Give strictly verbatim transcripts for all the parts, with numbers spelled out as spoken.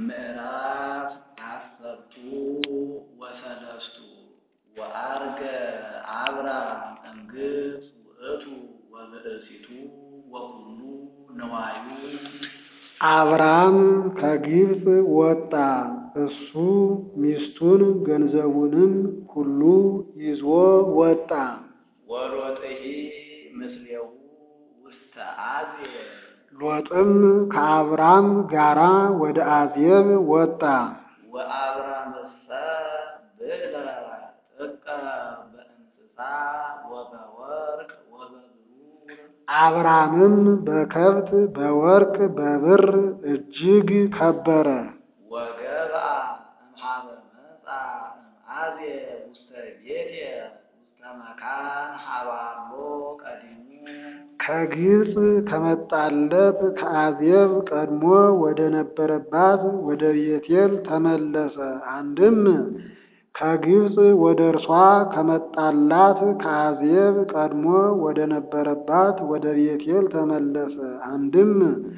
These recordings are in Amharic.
ምዕራፍ አሰርቱ ወሰለስቱ ወአርገ አብራም እምግብፅ ውእቱ ወብእሲቱ ወኩሉ ነዋዩ። አብራም ከግብፅ ወጣ፣ እሱ ሚስቱን ገንዘቡንም ሁሉ ይዞ ወጣ። ወሎጥሂ ምስሌሁ ውስተ አዜብ፣ ሎጥም ከአብራም ጋራ ወደ አዜብ ወጣ። ወአብራምሰ ብዕለ ጥቀ በእንስሳ ወበወርቅ ወበብሩር፣ አብራምም በከብት በወርቅ በብር እጅግ ከበረ። ወገብአ እምኀበ መጻ እምአዜብ ውስተ ቤቴል ውስተ መካን ኀባሎ ቀዲሙ፣ ከግብፅ ከመጣለት ከአዜብ ቀድሞ ወደ ነበረባት ወደ ቤቴል ተመለሰ። አንድም ከግብፅ ወደ እርሷ ከመጣላት ከአዜብ ቀድሞ ወደ ነበረባት ወደ ቤቴል ተመለሰ። አንድም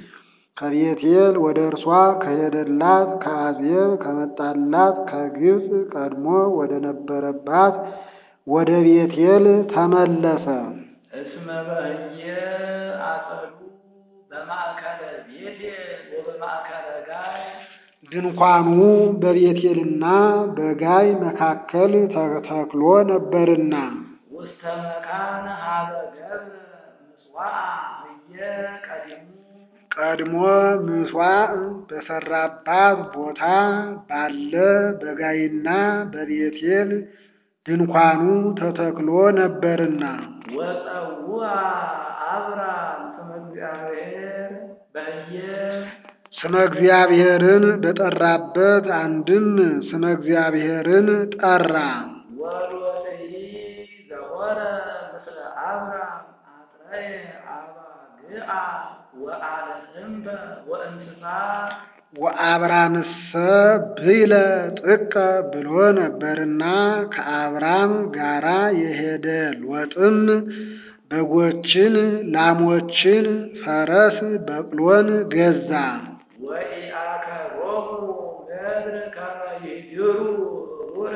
ከቤቴል ወደ እርሷ ከሄደላት ከአዜብ ከመጣላት ከግብፅ ቀድሞ ወደ ነበረባት ወደ ቤቴል ተመለሰ። እስመ በህየ አጸዱ በማእከለ ቤቴል ወበማእከለ ጋይ፣ ድንኳኑ በቤቴልና በጋይ መካከል ተተክሎ ነበርና። ውስተ መካን ኀበ ገብረ ምጽዋዕ ህየ ቀዲሙ፣ ቀድሞ ምጽዋዕ በሰራባት ቦታ ባለ በጋይና በቤቴል ድንኳኑ ተተክሎ ነበርና። ወጸውዐ አብራም ስመ እግዚአብሔር በህየ፣ ስመ እግዚአብሔርን በጠራበት አንድም ስመ እግዚአብሔርን ጠራ። ወሎጥሂ ዘሆረ ምስለ አብራም አጥረየ አባግዓ ወአለህምበ ወእንስሳ፣ ወአብራምሰ ብዕለ ጥቀ ብሎ ነበርና ከአብራም ጋራ የሄደ ሎጥም በጎችን፣ ላሞችን፣ ፈረስ በቅሎን ገዛ። ወኢአከሎሙ ምድር ከመ ይድሩ ሩረ፣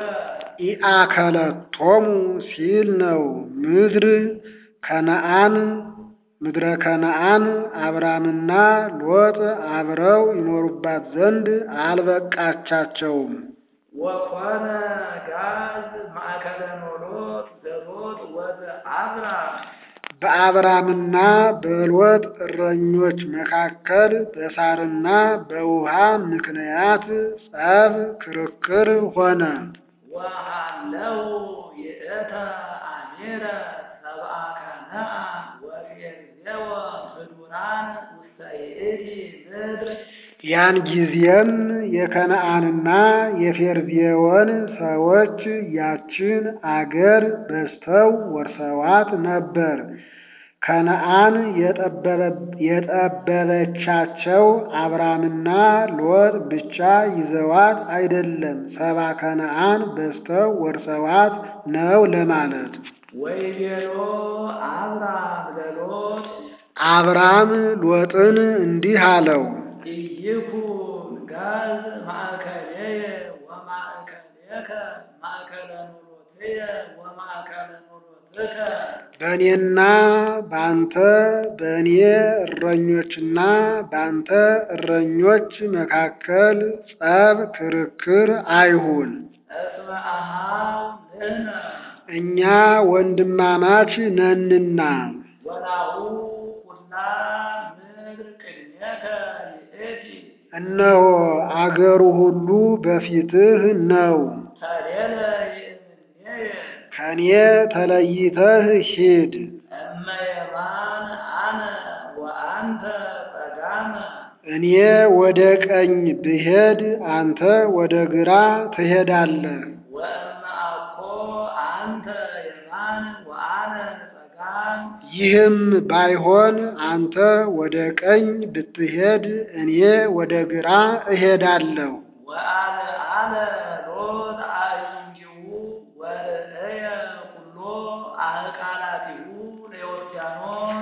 ኢአከለቶሙ ሲል ነው። ምድር ከነዓን ምድረ ከነዓን አብራምና ሎጥ አብረው ይኖሩባት ዘንድ አልበቃቻቸውም። ወኮነ ጋዝ ማእከለ ኖሎጥ ዘሎጥ ወዘአብራም፣ በአብራምና በሎጥ እረኞች መካከል በሳርና በውሃ ምክንያት ጸብ ክርክር ሆነ። ወሃለው ይእተ አሚረ ሰብአ ከነዓን ወፌርዜዎን ህዱራን ውስተ ይእቲ ምድር፣ ያን ጊዜም የከነዓንና የፌርዜዎን ሰዎች ያችን አገር በዝተው ወርሰዋት ነበር። ከነዓን የጠበበቻቸው አብራምና ሎጥ ብቻ ይዘዋት አይደለም፣ ሰባ ከነዓን በዝተው ወርሰዋት ነው ለማለት። ወይቤሎ አብራም ለሎጥ፣ አብራም ሎጥን እንዲህ አለው፣ ኢይኩን ጋዝ ማእከሌየ ወማእከሌከ ማእከለ ኖሎትየ ወማእከለ ኖሎትከ፣ በእኔና በአንተ በእኔ እረኞችና በአንተ እረኞች መካከል ጸብ ክርክር አይሁን። እስመ አኀው ንሕነ፣ እኛ ወንድማማች ነንና። ወናሁ ኩላ ምድር ቅድሜከ ይእቲ፣ እነሆ አገሩ ሁሉ በፊትህ ነው። ተሌለ ይእምኔየ፣ ከኔ ተለይተህ ሂድ። እመ የማን አነ ወአንተ ጸጋመ፣ እኔ ወደ ቀኝ ብሄድ አንተ ወደ ግራ ትሄዳለህ። ወእመ አኮ አንተ የማን ወአነ ጸጋም፣ ይህም ባይሆን አንተ ወደ ቀኝ ብትሄድ እኔ ወደ ግራ እሄዳለሁ። ወአለ አለ ሎጥ አዕይንቲሁ ወርእየ ኩሎ አህቃላቲሁ ለዮርዳኖስ፣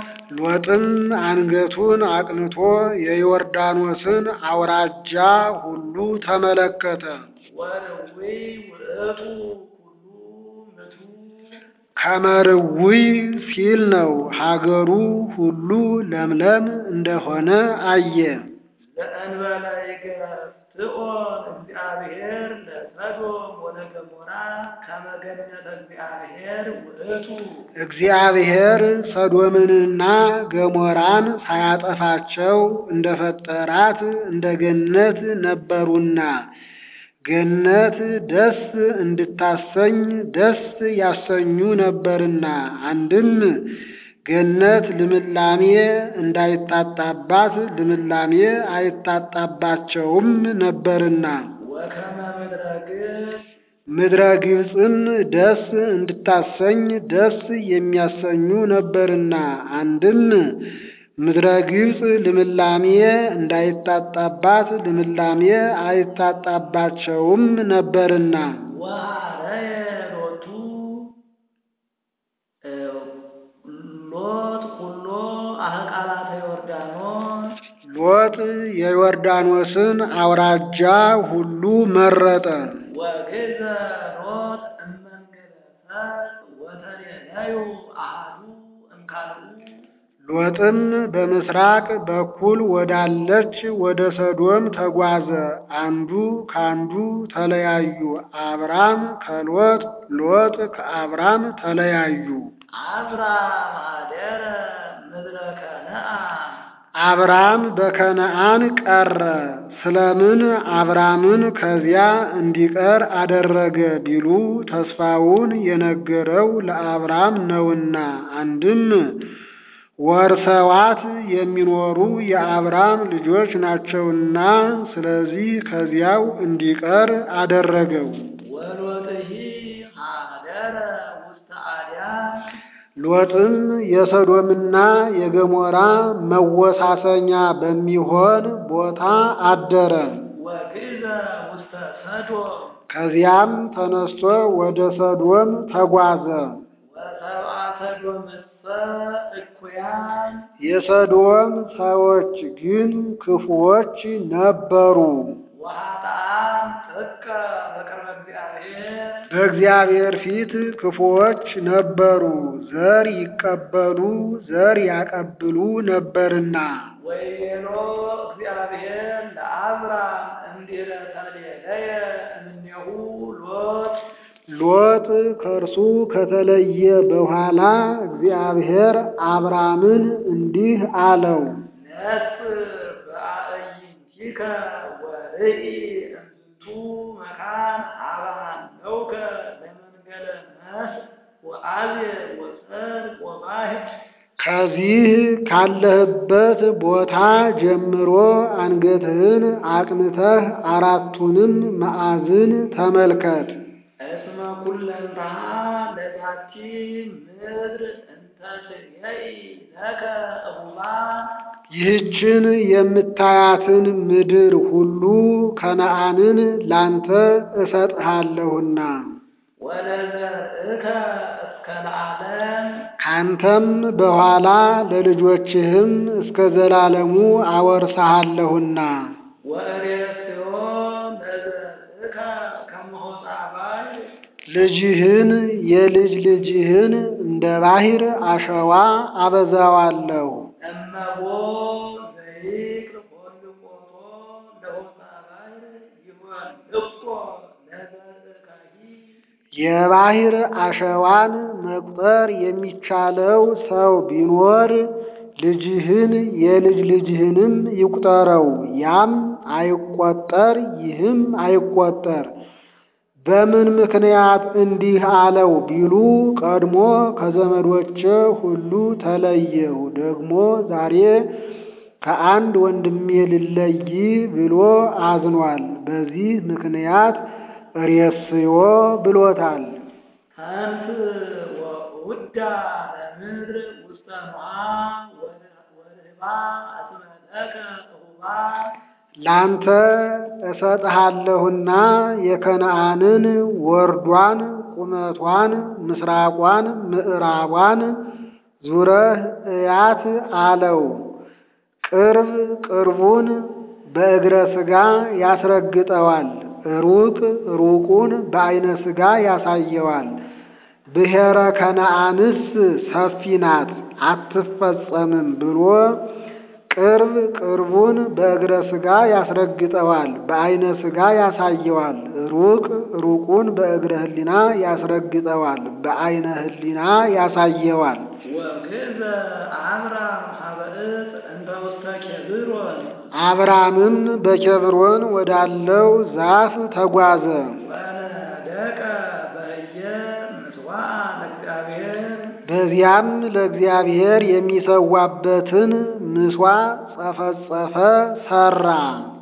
ሎጥም አንገቱን አቅንቶ የዮርዳኖስን አውራጃ ሁሉ ተመለከተ። ወርዊ ውእቱ ኩሉ ምድሩ ከመርውይ ሲል ነው። ሀገሩ ሁሉ ለምለም እንደሆነ አየ። ለእንበለ ይገፍትኦን እግዚአብሔር ለሰዶም ወለገሞራ ከመ ገነተ እግዚአብሔር ውእቱ እግዚአብሔር ሰዶምንና ገሞራን ሳያጠፋቸው እንደፈጠራት እንደ ገነት ነበሩና ገነት ደስ እንድታሰኝ ደስ ያሰኙ ነበርና አንድም ገነት ልምላሜ እንዳይታጣባት ልምላሜ አይታጣባቸውም ነበርና ወከመ ምድረ ግብፅ ምድረ ግብፅም ደስ እንድታሰኝ ደስ የሚያሰኙ ነበርና አንድም ምድረ ግብፅ ልምላሜ እንዳይታጣባት ልምላሜ አይታጣባቸውም ነበርና ወሐረየ ሎቱ ሎጥ ኩሎ አህቃላተ ዮርዳኖስ ሎጥ የዮርዳኖስን አውራጃ ሁሉ መረጠ። ወግዘ ሎጥ እመንገለ ፈርስ ወተሬለዩ አሐዱ እምካልኡ ሎጥም በምስራቅ በኩል ወዳለች ወደ ሰዶም ተጓዘ። አንዱ ካንዱ ተለያዩ። አብራም ከሎጥ ሎጥ ከአብራም ተለያዩ። አብራም አደረ ምድረ ከነዓን አብራም በከነዓን ቀረ። ስለምን አብራምን ከዚያ እንዲቀር አደረገ ቢሉ ተስፋውን የነገረው ለአብራም ነውና አንድም ወርሰዋት የሚኖሩ የአብራም ልጆች ናቸውና ስለዚህ ከዚያው እንዲቀር አደረገው። ወሎጥሂ አደረ ውስተ አድያም ሎጥም የሰዶምና የገሞራ መወሳሰኛ በሚሆን ቦታ አደረ። ወግዘ ውስተ ሰዶም ከዚያም ተነስቶ ወደ ሰዶም ተጓዘ። ወሰብአ ሰዶምሰ እኩያን የሰዶም ሰዎች ግን ክፉዎች ነበሩ። ወኃጥአን ጥቀ በቅድመ እግዚአብሔር በእግዚአብሔር ፊት ክፉዎች ነበሩ። ዘር ይቀበሉ ዘር ያቀብሉ ነበርና ወይቤሎ እግዚአብሔር ለአብራም እንዲረ ተሌለየ እምኔሁ ሎጥ ሎጥ ከእርሱ ከተለየ በኋላ እግዚአብሔር አብራምን እንዲህ አለው፣ ነጽ በአዕይንቲከ ወርኢ እምዝንቱ መካን አባነውከ ለመንገለ መስእ ወአብየ ወጽድቅ ወባሕድ ከዚህ ካለህበት ቦታ ጀምሮ አንገትህን አቅንተህ አራቱንም ማዕዝን ተመልከት። እስመ ኩለንተሃ ለዛቲ ምድር እንተ ትሬኢ ለከ እሁባን ይህችን የምታያትን ምድር ሁሉ ከነዓንን ላንተ እሰጥሃለሁና ወለዘርእከ እስከ ለዓለም ካንተም በኋላ ለልጆችህም እስከ ዘላለሙ አወርስሃለሁና ወእሬስዮ ለዘርእከ ከመሆፃ ባሕር ልጅህን የልጅ ልጅህን እንደ ባሕር አሸዋ አበዛዋለሁ። እመቦ ዘይቅር ኰልቆቶ ለሆፃ ባሕር ይወልቆ ለዘርእከሂ የባሕር አሸዋን መቁጠር የሚቻለው ሰው ቢኖር ልጅህን የልጅ ልጅህንም ይቁጠረው። ያም አይቆጠር ይህም አይቆጠር። በምን ምክንያት እንዲህ አለው ቢሉ ቀድሞ ከዘመዶቼ ሁሉ ተለየሁ፣ ደግሞ ዛሬ ከአንድ ወንድሜ ልለይ ብሎ አዝኗል። በዚህ ምክንያት ሬስዮ ብሎታል። ከንት ወውዳ ለምድር ውስተ ኖዓ ወርህባ እስመ ለከ እሁባን ላንተ እሰጥሃለሁና የከነዓንን ወርዷን ቁመቷን ምስራቋን ምዕራቧን ዙረህ እያት አለው። ቅርብ ቅርቡን በእግረ ሥጋ ያስረግጠዋል፣ ሩቅ ሩቁን በዐይነ ሥጋ ያሳየዋል። ብሔረ ከነዓንስ ሰፊ ናት አትፈጸምም ብሎ ቅርብ ቅርቡን በእግረ ሥጋ ያስረግጠዋል፣ በዐይነ ሥጋ ያሳየዋል። ሩቅ ሩቁን በእግረ ሕሊና ያስረግጠዋል፣ በዐይነ ሕሊና ያሳየዋል። ወግእዘ አብራም ሀበ ዕፅ እንተ ውስተ ኬብሮን አብራምም በኬብሮን ወዳለው ዛፍ ተጓዘ። ወነደቀ በህየ ምጽዋዓ ለእግዚአብሔር በዚያም ለእግዚአብሔር የሚሰዋበትን ምሥዋዕ ጸፈጸፈ ሠራ።